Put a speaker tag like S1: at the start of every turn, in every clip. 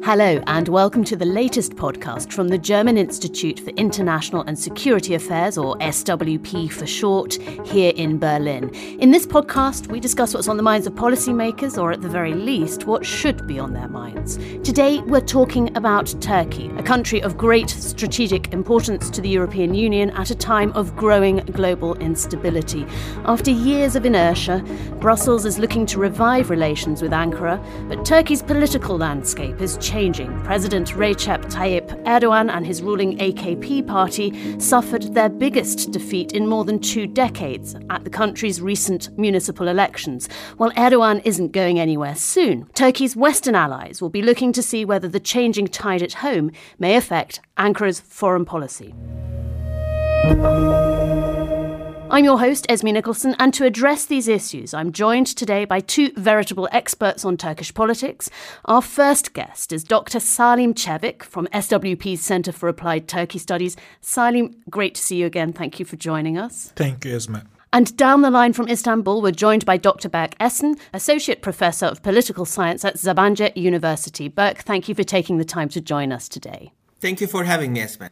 S1: Hello and welcome to the latest podcast from the German Institute for International and Security Affairs, or SWP for short, here in Berlin. In this podcast, we discuss what's on the minds of policymakers, or at the very least, what should be on their minds. Today, we're talking about Turkey, a country of great strategic importance to the European Union at a time of growing global instability. After years of inertia, Brussels is looking to revive relations with Ankara, but Turkey's political landscape is changing. President Recep Tayyip Erdogan and his ruling AKP party suffered their biggest defeat in more than 2 decades at the country's recent municipal elections. While Erdogan isn't going anywhere soon, Turkey's Western allies will be looking to see whether the changing tide at home may affect Ankara's foreign policy. I'm your host, Esme Nicholson, and to address these issues, I'm joined today by 2 veritable experts on Turkish politics. Our first guest is Dr. Salim Çevik from SWP's Centre for Applied Turkey Studies. Salim, great to see you again. Thank you for joining us.
S2: Thank you, Esme.
S1: And down the line from Istanbul, we're joined by Dr. Berk Essen, Associate Professor of Political Science at Sabancı University. Berk, thank you for taking the time to join us today.
S3: Thank you for having me, Esme.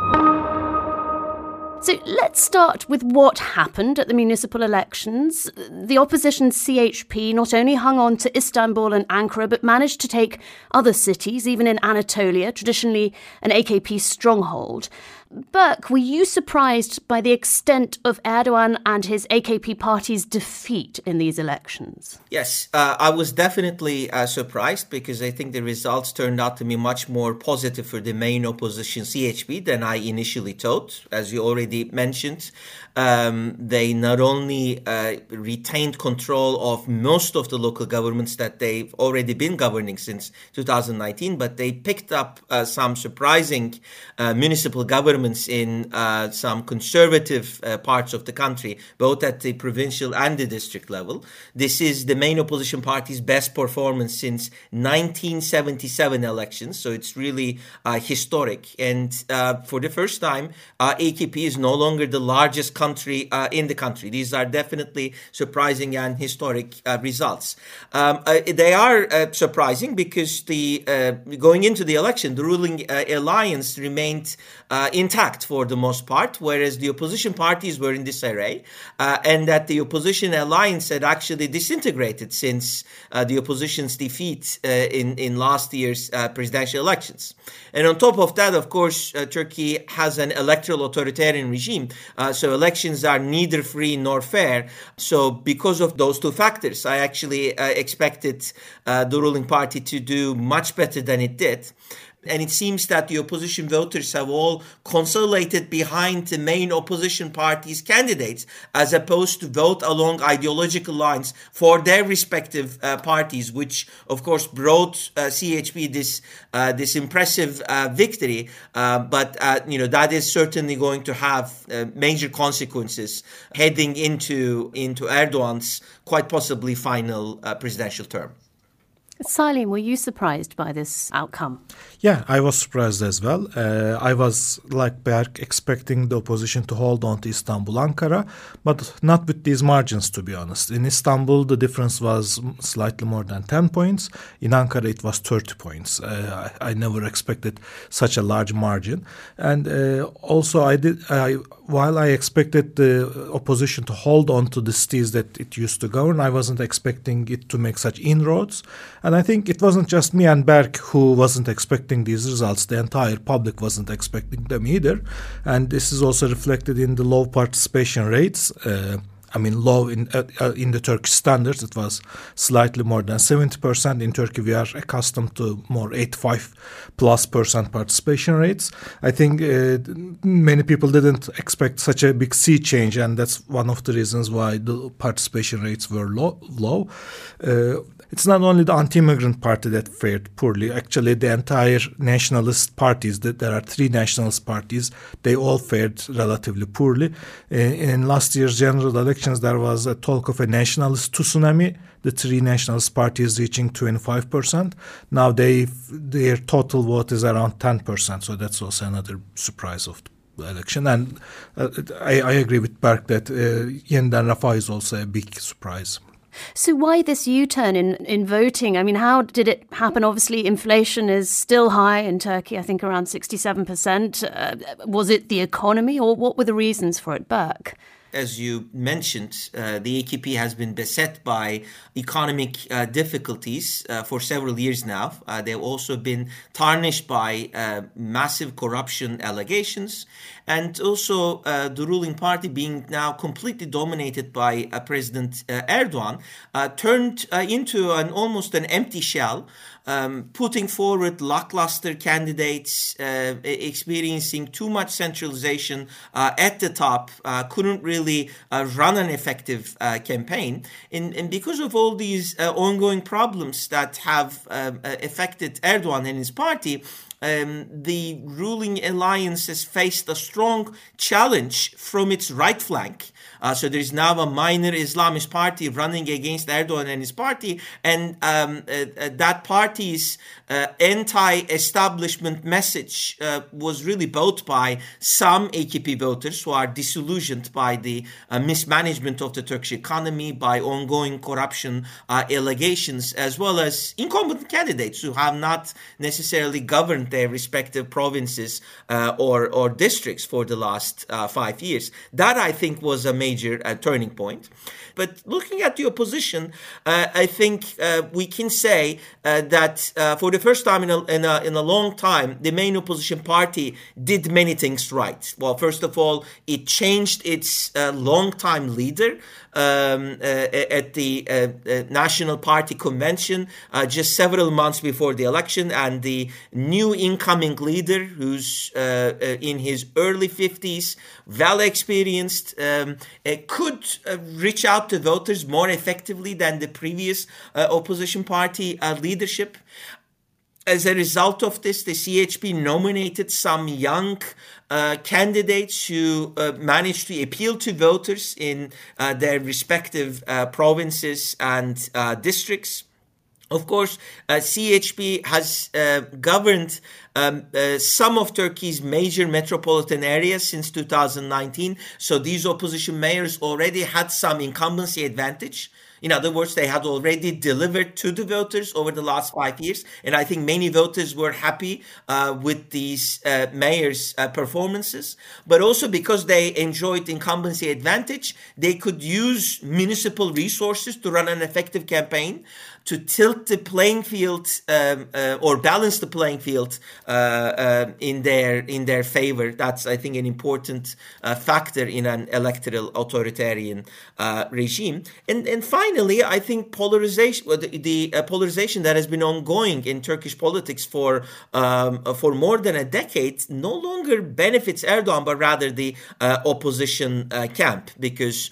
S1: So let's start with what happened at the municipal elections. The opposition CHP not only hung on to Istanbul and Ankara, but managed to take other cities, even in Anatolia, traditionally an AKP stronghold. Berk, were you surprised by the extent of Erdogan and his AKP party's defeat in these elections?
S3: Yes, I was definitely surprised because I think the results turned out to be much more positive for the main opposition CHP than I initially thought. As you already mentioned, they not only retained control of most of the local governments that they've already been governing since 2019, but they picked up some surprising municipal governments in some conservative parts of the country, both at the provincial and the district level. This is the main opposition party's best performance since 1977 elections, so it's really historic. And for the first time, AKP is no longer the largest country in the country. These are definitely surprising and historic results. They are surprising because going into the election, the ruling alliance remained intact for the most part, whereas the opposition parties were in disarray, and that the opposition alliance had actually disintegrated since the opposition's defeat in last year's presidential elections. And on top of that, of course, Turkey has an electoral authoritarian regime, so elections are neither free nor fair. So because of those 2 factors, I actually expected the ruling party to do much better than it did. And it seems that the opposition voters have all consolidated behind the main opposition party's candidates, as opposed to vote along ideological lines for their respective parties, which, of course, brought CHP this impressive victory. But that is certainly going to have major consequences heading into Erdogan's quite possibly final presidential term.
S1: Salim, were you surprised by this outcome?
S2: Yeah, I was surprised as well. I was, like Berk, expecting the opposition to hold on to Istanbul, Ankara, but not with these margins, to be honest. In Istanbul, the difference was slightly more than 10 points. In Ankara, it was 30 points. I never expected such a large margin. And also, while I expected the opposition to hold on to the cities that it used to govern, I wasn't expecting it to make such inroads. And I think it wasn't just me and Berk who wasn't expecting these results. The entire public wasn't expecting them either. And this is also reflected in the low participation rates. Low in the Turkish standards. It was slightly more than 70%. In Turkey, we are accustomed to more 85+% participation rates. I think many people didn't expect such a big sea change, and that's one of the reasons why the participation rates were low. It's not only the anti-immigrant party that fared poorly. Actually, the entire nationalist parties, there are 3 nationalist parties, they all fared relatively poorly. In last year's general elections, there was a talk of a nationalist tsunami, the 3 nationalist parties reaching 25%. Now their total vote is around 10%, so that's also another surprise of the election. And I agree with Berk that Yeniden Refah is also a big surprise.
S1: So why this U-turn in voting? I mean, how did it happen? Obviously, inflation is still high in Turkey, I think around 67%. Was it the economy, or what were the reasons for it, Berk?
S3: As you mentioned, the AKP has been beset by economic difficulties for several years now. They've also been tarnished by massive corruption allegations, and also the ruling party being now completely dominated by President Erdogan turned into almost an empty shell. Putting forward lackluster candidates, experiencing too much centralization at the top, couldn't really run an effective campaign. And because of all these ongoing problems that have affected Erdogan and his party, the ruling alliance has faced a strong challenge from its right flank. So there is now a minor Islamist party running against Erdogan and his party, and that party's anti-establishment message was really bought by some AKP voters who are disillusioned by the mismanagement of the Turkish economy, by ongoing corruption allegations, as well as incompetent candidates who have not necessarily governed their respective provinces or districts for the last 5 years. That, I think, was a major turning point. But looking at the opposition, I think we can say that for the first time in a long time, the main opposition party did many things right. Well, first of all, it changed its long-time leader at the National Party Convention just several months before the election, and the new incoming leader, who's in his early 50s, well experienced, could reach out to voters more effectively than the previous opposition party leadership. As a result of this, the CHP nominated some young candidates who managed to appeal to voters in their respective provinces and districts. Of course, CHP has governed some of Turkey's major metropolitan areas since 2019. So these opposition mayors already had some incumbency advantage. In other words, they had already delivered to the voters over the last 5 years. And I think many voters were happy with these mayors' performances. But also because they enjoyed incumbency advantage, they could use municipal resources to run an effective campaign, to tilt the playing field or balance the playing field in their favor. That's, I think, an important factor in an electoral authoritarian regime. And finally, I think polarization, the polarization that has been ongoing in Turkish politics for more than a decade, no longer benefits Erdogan, but rather the opposition camp, because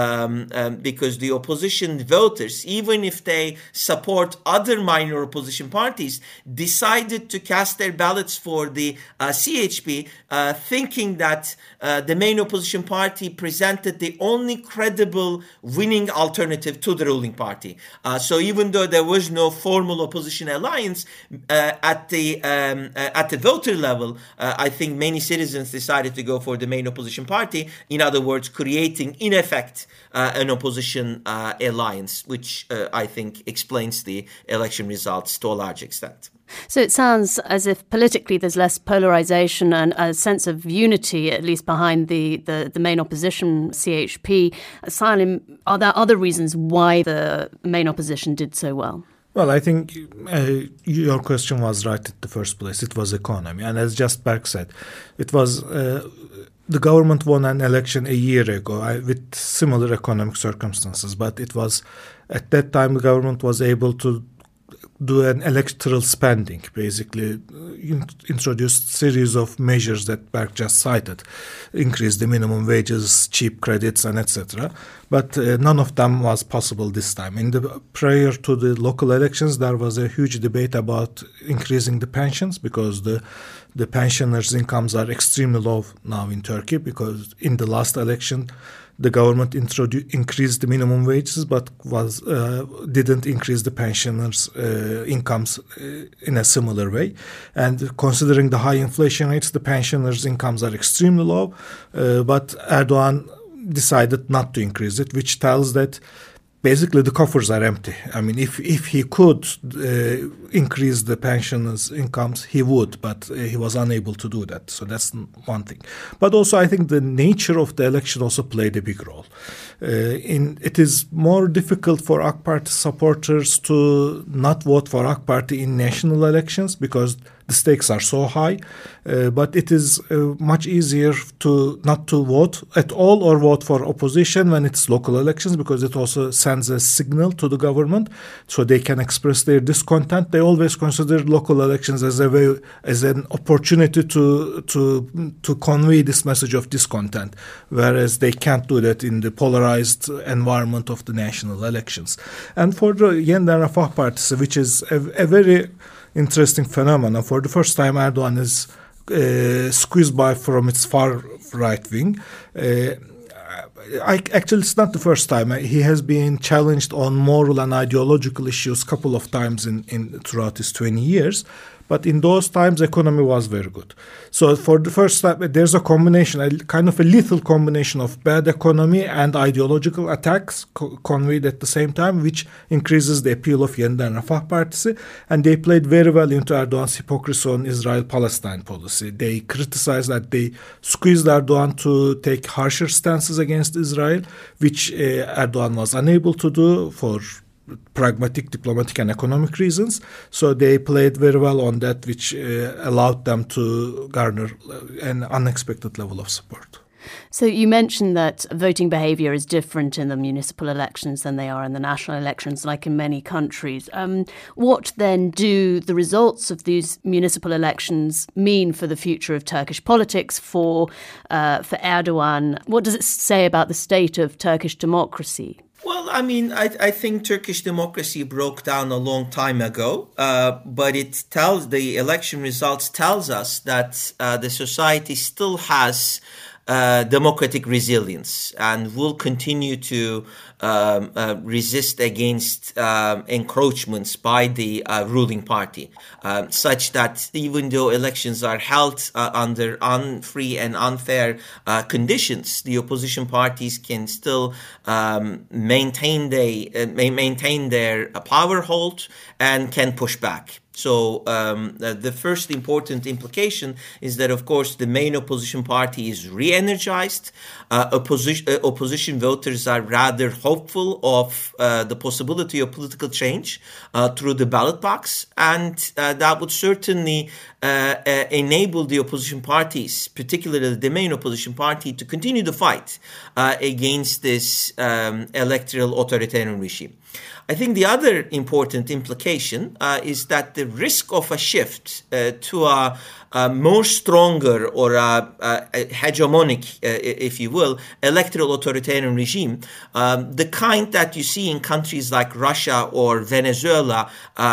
S3: the opposition voters, even if they support other minor opposition parties, decided to cast their ballots for the CHP, thinking that the main opposition party presented the only credible winning alternative to the ruling party. So even though there was no formal opposition alliance at the voter level, I think many citizens decided to go for the main opposition party. In other words, creating in effect an opposition alliance, which I think explains the election results to a large extent.
S1: So it sounds as if politically there's less polarization and a sense of unity, at least behind the main opposition, CHP. Salim, are there other reasons why the main opposition did so well?
S2: Well, I think your question was right at the first place. It was economy. And as just Berk said, it was the government won an election a year ago with similar economic circumstances. But it was at that time the government was able to do an electoral spending, basically introduced series of measures that Berk just cited, increase the minimum wages, cheap credits, and etc. But none of them was possible this time. Prior to the local elections, there was a huge debate about increasing the pensions, because the pensioners' incomes are extremely low now in Turkey, because in the last election, the government increased the minimum wages, but didn't increase the pensioners' incomes in a similar way. And considering the high inflation rates, the pensioners' incomes are extremely low. But Erdogan decided not to increase it, which tells that basically the coffers are empty. I mean, if he could increase the pensioners' incomes, he would, but he was unable to do that. So that's one thing. But also, I think the nature of the election also played a big role. It is more difficult for AK Party supporters to not vote for AK Party in national elections because the stakes are so high, but it is much easier to not to vote at all or vote for opposition when it's local elections, because it also sends a signal to the government so they can express their discontent. They always consider local elections as a way, as an opportunity to convey this message of discontent, whereas they can't do that in the polarized environment of the national elections. And for the Yeniden Refah Partisi, which is a very interesting phenomenon. For the first time, Erdogan is squeezed by from its far right wing. Actually, it's not the first time. He has been challenged on moral and ideological issues a couple of times throughout his 20 years. But in those times, economy was very good. So for the first time, there's a combination, a kind of a lethal combination of bad economy and ideological attacks conveyed at the same time, which increases the appeal of Yeniden Refah Partisi. And they played very well into Erdogan's hypocrisy on Israel-Palestine policy. They criticized that they squeezed Erdogan to take harsher stances against Israel, which Erdogan was unable to do for pragmatic, diplomatic and economic reasons. So they played very well on that, which allowed them to garner an unexpected level of support.
S1: So you mentioned that voting behaviour is different in the municipal elections than they are in the national elections, like in many countries. What then do the results of these municipal elections mean for the future of Turkish politics, for Erdogan? What does it say about the state of Turkish democracy?
S3: Well, I mean, I think Turkish democracy broke down a long time ago, but the election results tells us that the society still has democratic resilience and will continue to resist against encroachments by the ruling party, such that even though elections are held under unfree and unfair conditions, the opposition parties can still maintain their power hold and can push back. So the first important implication is that, of course, the main opposition party is re-energized. Opposition voters are rather hopeful of the possibility of political change through the ballot box, and that would certainly enable the opposition parties, particularly the main opposition party, to continue the fight against this electoral authoritarian regime. I think the other important implication is that the risk of a shift to a more stronger or a hegemonic, if you will, electoral authoritarian regime, the kind that you see in countries like Russia or Venezuela,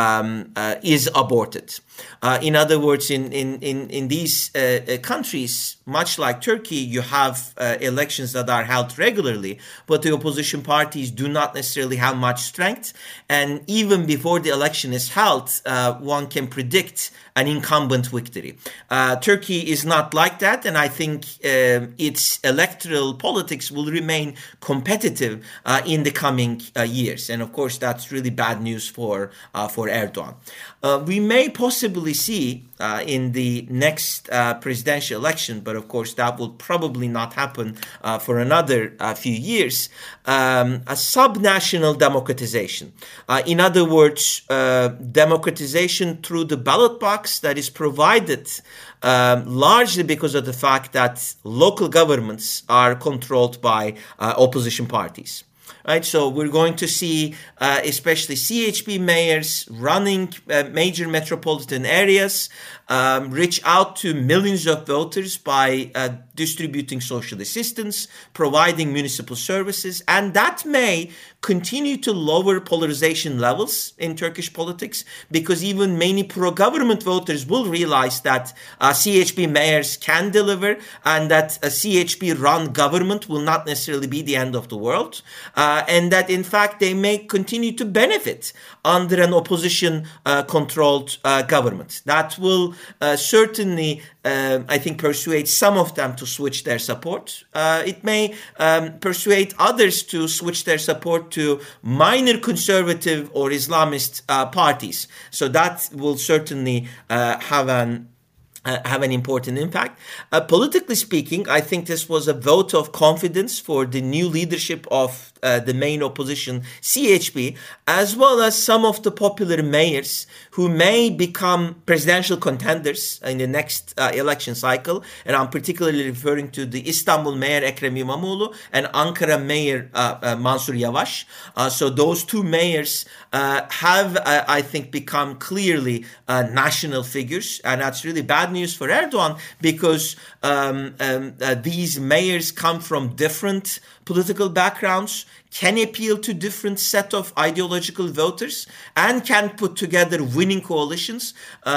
S3: is aborted. In other words, in these countries, much like Turkey, you have elections that are held regularly, but the opposition parties do not necessarily have much strength. And even before the election is held, one can predict an incumbent victory. Turkey is not like that, and I think its electoral politics will remain competitive in the coming years. And of course, that's really bad news for Erdogan. We may possibly see in the next presidential election, but of course that will probably not happen for another few years, a subnational democratization. In other words, democratization through the ballot box that is provided largely because of the fact that local governments are controlled by opposition parties. Right, so we're going to see especially CHP mayors running major metropolitan areas reach out to millions of voters by distributing social assistance, providing municipal services, and that may continue to lower polarization levels in Turkish politics, because even many pro-government voters will realize that CHP mayors can deliver and that a CHP-run government will not necessarily be the end of the world. and that in fact they may continue to benefit under an opposition-controlled government. That will certainly, I think, persuade some of them to switch their support. It may persuade others to switch their support to minor conservative or Islamist parties. So that will certainly have an important impact. Politically speaking, I think this was a vote of confidence for the new leadership of the main opposition, CHP, as well as some of the popular mayors who may become presidential contenders in the next election cycle. And I'm particularly referring to the Istanbul Mayor Ekrem İmamoğlu and Ankara Mayor Mansur Yavaş. So those two mayors have, I think, become clearly national figures. And that's really bad news for Erdogan because these mayors come from different political backgrounds, can appeal to different set of ideological voters, and can put together winning coalitions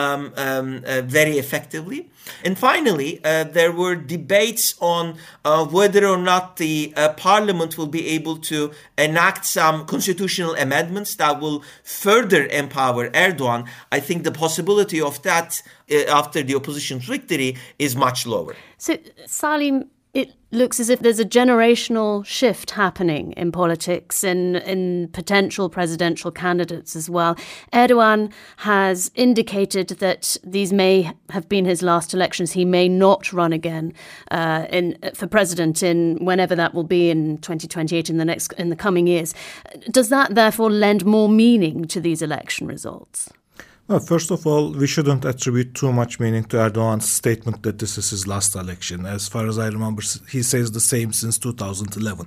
S3: very effectively. And finally, there were debates on whether or not the parliament will be able to enact some constitutional amendments that will further empower Erdogan. I think the possibility of that after the opposition's victory is much lower.
S1: So, Salim, it looks as if there's a generational shift happening in politics and in potential presidential candidates as well. Erdogan has indicated that these may have been his last elections. He may not run again for president in whenever that will be in 2028 in the coming years. Does that therefore lend more meaning to these election results?
S2: Well, first of all, we shouldn't attribute too much meaning to Erdogan's statement that this is his last election. As far as I remember, he says the same since 2011.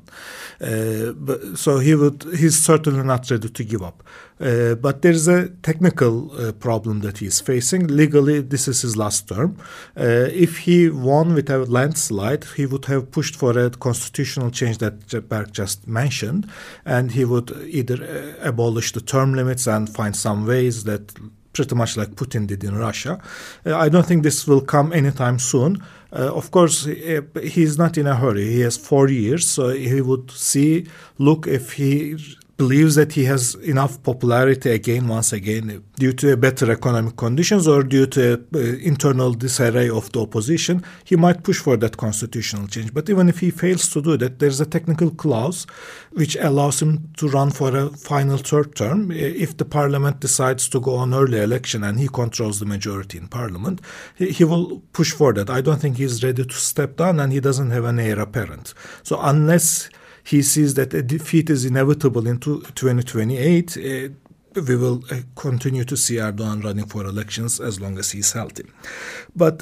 S2: So he's certainly not ready to give up. But there is a technical problem that he's facing. Legally, this is his last term. If he won with a landslide, he would have pushed for a constitutional change that Berk just mentioned, and he would either abolish the term limits and find some ways that pretty much like Putin did in Russia. I don't think this will come anytime soon. Of course, he's not in a hurry. He has 4 years, so he would look if he believes that he has enough popularity once again, due to better economic conditions or due to internal disarray of the opposition, he might push for that constitutional change. But even if he fails to do that, there's a technical clause which allows him to run for a final third term. If the parliament decides to go on early election and he controls the majority in parliament, he will push for that. I don't think he's ready to step down, and he doesn't have an heir apparent. So unless he sees that a defeat is inevitable into 2028, we will continue to see Erdogan running for elections as long as he's healthy. But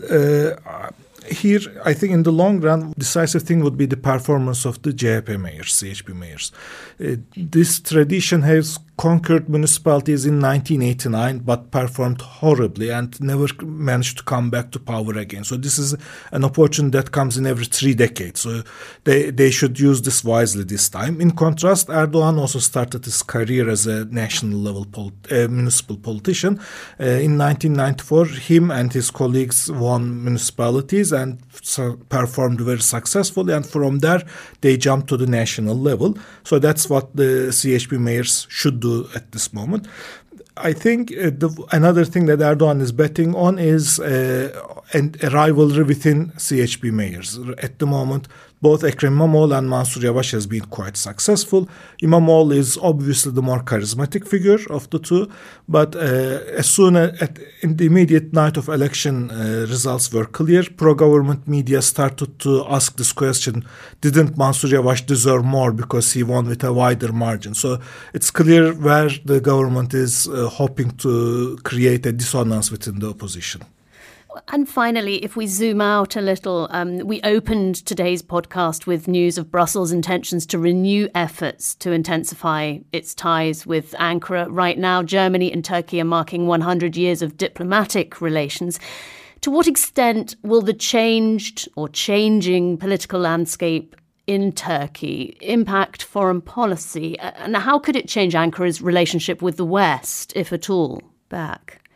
S2: here, I think in the long run, decisive thing would be the performance of the CHP mayors, CHP mayors. This tradition has conquered municipalities in 1989, but performed horribly and never managed to come back to power again. So this is an opportunity that comes in every 3 decades. So they should use this wisely this time. In contrast, Erdogan also started his career as a national level municipal politician. In 1994, him and his colleagues won municipalities and performed very successfully. And from there, they jumped to the national level. So that's what the CHP mayors should do at this moment. I think another thing that Erdogan is betting on is a rivalry within CHP mayors. At the moment, both Ekrem İmamoğlu and Mansur Yavaş has been quite successful. İmamoğlu is obviously the more charismatic figure of the two, but as soon as in the immediate night of election results were clear, pro-government media started to ask this question: didn't Mansur Yavaş deserve more because he won with a wider margin? So it's clear where the government is hoping to create a dissonance within the opposition.
S1: And finally, if we zoom out a little, we opened today's podcast with news of Brussels' intentions to renew efforts to intensify its ties with Ankara. Right now, Germany and Turkey are marking 100 years of diplomatic relations. To what extent will the changed or changing political landscape in Turkey impact foreign policy? And how could it change Ankara's relationship with the West, if at all? Back.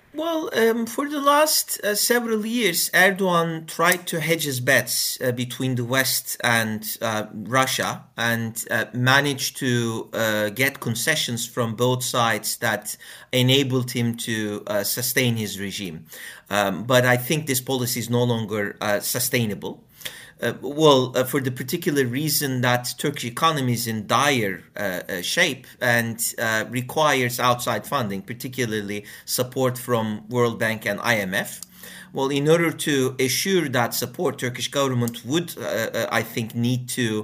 S3: Well, for the last several years, Erdogan tried to hedge his bets between the West and Russia and managed to get concessions from both sides that enabled him to sustain his regime. But I think this policy is no longer sustainable. For the particular reason that Turkish economy is in dire shape and requires outside funding, particularly support from World Bank and IMF. Well, in order to assure that support, Turkish government would, I think, need to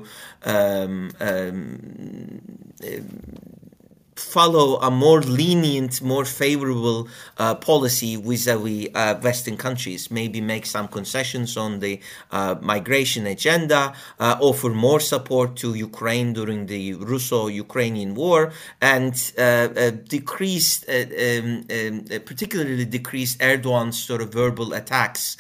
S3: follow a more lenient, more favorable policy vis-a-vis Western countries, maybe make some concessions on the migration agenda, offer more support to Ukraine during the Russo-Ukrainian war, and particularly decrease Erdogan's sort of verbal attacks,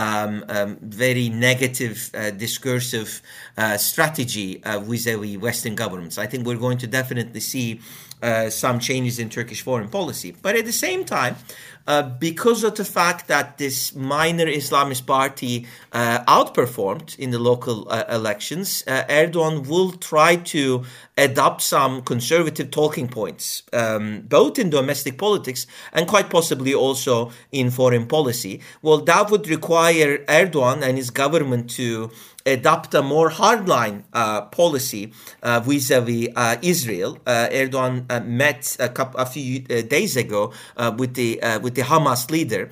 S3: very negative, discursive strategy vis-a-vis Western governments. I think we're going to definitely see some changes in Turkish foreign policy. But at the same time, because of the fact that this minor Islamist party outperformed in the local elections, Erdogan will try to adopt some conservative talking points, both in domestic politics and quite possibly also in foreign policy. Well, that would require Erdogan and his government to adopt a more hardline policy vis-a-vis Israel. Erdogan met a few days ago with the Hamas leader.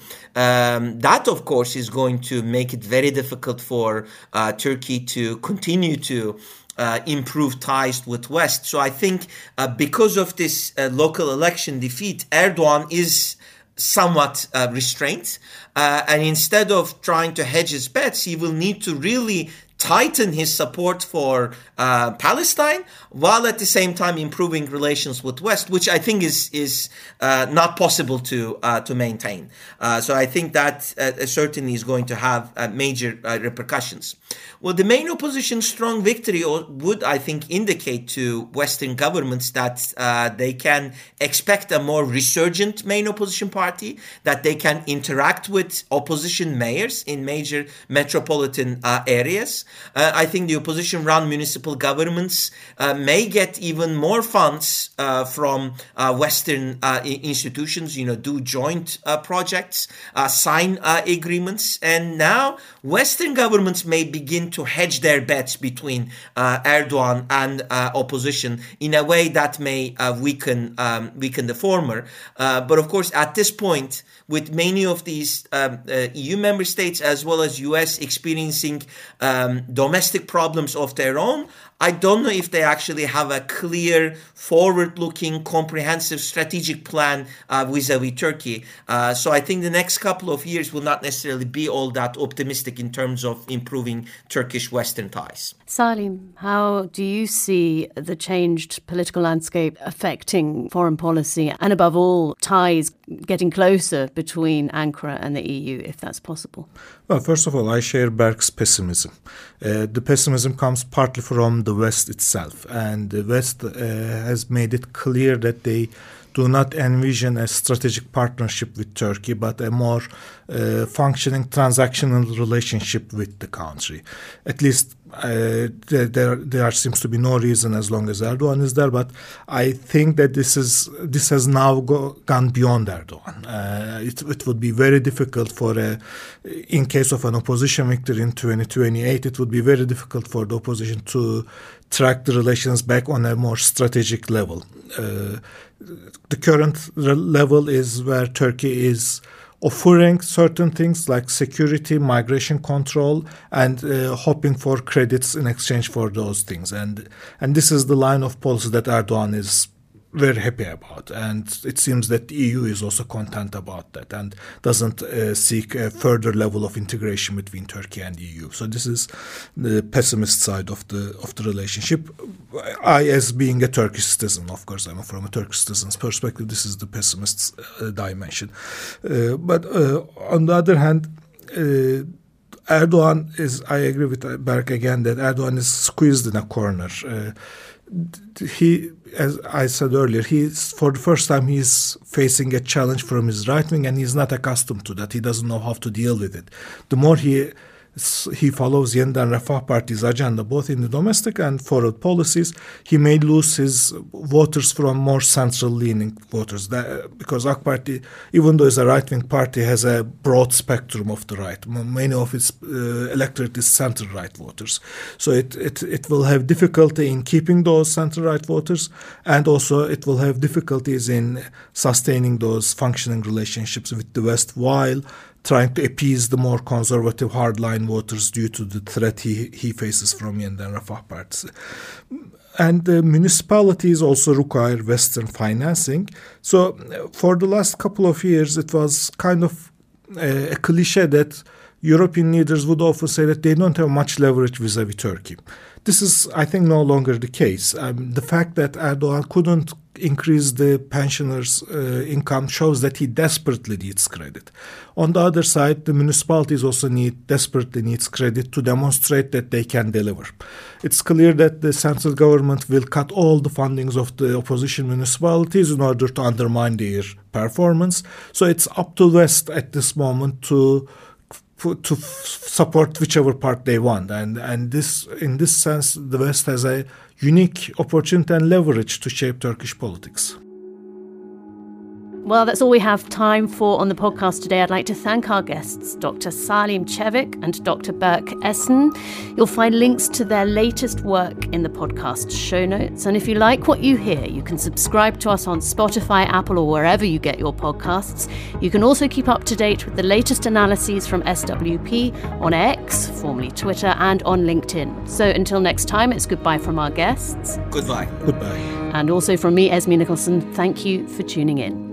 S3: That, of course, is going to make it very difficult for Turkey to continue to improve ties with West. So I think because of this local election defeat, Erdogan is somewhat restrained. And instead of trying to hedge his bets, he will need to really tighten his support for Palestine, while at the same time improving relations with West, which I think is not possible to maintain. So I think that certainly is going to have major repercussions. Well, the main opposition's strong victory would, I think, indicate to Western governments that they can expect a more resurgent main opposition party, that they can interact with opposition mayors in major metropolitan areas. I think the opposition-run municipal governments may get even more funds from Western institutions, do joint projects, sign agreements, and now Western governments may begin to hedge their bets between Erdogan and opposition in a way that may weaken the former. But of course, at this point, with many of these EU member states as well as US experiencing domestic problems of their own, I don't know if they actually have a clear, forward-looking, comprehensive strategic plan vis-a-vis Turkey. So I think the next couple of years will not necessarily be all that optimistic in terms of improving Turkish-Western ties.
S1: Salim, how do you see the changed political landscape affecting foreign policy and, above all, ties getting closer between Ankara and the EU, if that's possible?
S2: Well, first of all, I share Berk's pessimism. The pessimism comes partly from the West itself, and the West has made it clear that they do not envision a strategic partnership with Turkey, but a more functioning transactional relationship with the country. At least there seems to be no reason as long as Erdogan is there, but I think that this has now gone beyond Erdogan. It would be very difficult in case of an opposition victory in 2028, it would be very difficult for the opposition to track the relations back on a more strategic level. The current level is where Turkey is offering certain things like security, migration control, and hoping for credits in exchange for those things. And this is the line of policy that Erdogan is very happy about. And it seems that the EU is also content about that and doesn't seek a further level of integration between Turkey and the EU. So this is the pessimist side of the relationship. I, as being a Turkish citizen, of course, I'm from a Turkish citizen's perspective, this is the pessimist dimension. But on the other hand, Erdogan I agree with Berk again, that Erdogan is squeezed in a corner. he, as I said earlier, for the first time he's facing a challenge from his right wing, and he's not accustomed to that. He doesn't know how to deal with it. The more he follows Yeniden Refah Parti's agenda, both in the domestic and foreign policies, he may lose his voters from more central-leaning voters. Because AK Party, even though it's a right-wing party, has a broad spectrum of the right. Many of its electorate is center-right voters. So it will have difficulty in keeping those center-right voters, and also it will have difficulties in sustaining those functioning relationships with the West while trying to appease the more conservative hardline voters due to the threat he faces from Yeniden Refah Partisi. And the municipalities also require Western financing. So for the last couple of years, it was kind of a cliche that European leaders would often say that they don't have much leverage vis-à-vis Turkey. This is, I think, no longer the case. The fact that Erdogan couldn't increase the pensioners' income shows that he desperately needs credit. On the other side, the municipalities also desperately needs credit to demonstrate that they can deliver. It's clear that the central government will cut all the fundings of the opposition municipalities in order to undermine their performance. So it's up to the West at this moment to support whichever part they want. And this, in this sense, the West has a unique opportunity and leverage to shape Turkish politics.
S1: Well, that's all we have time for on the podcast today. I'd like to thank our guests, Dr. Salim Çevik and Dr. Berk Essen. You'll find links to their latest work in the podcast show notes. And if you like what you hear, you can subscribe to us on Spotify, Apple, or wherever you get your podcasts. You can also keep up to date with the latest analyses from SWP on X, formerly Twitter, and on LinkedIn. So until next time, it's goodbye from our guests.
S3: Goodbye.
S2: Goodbye.
S1: And also from me, Esme Nicholson, thank you for tuning in.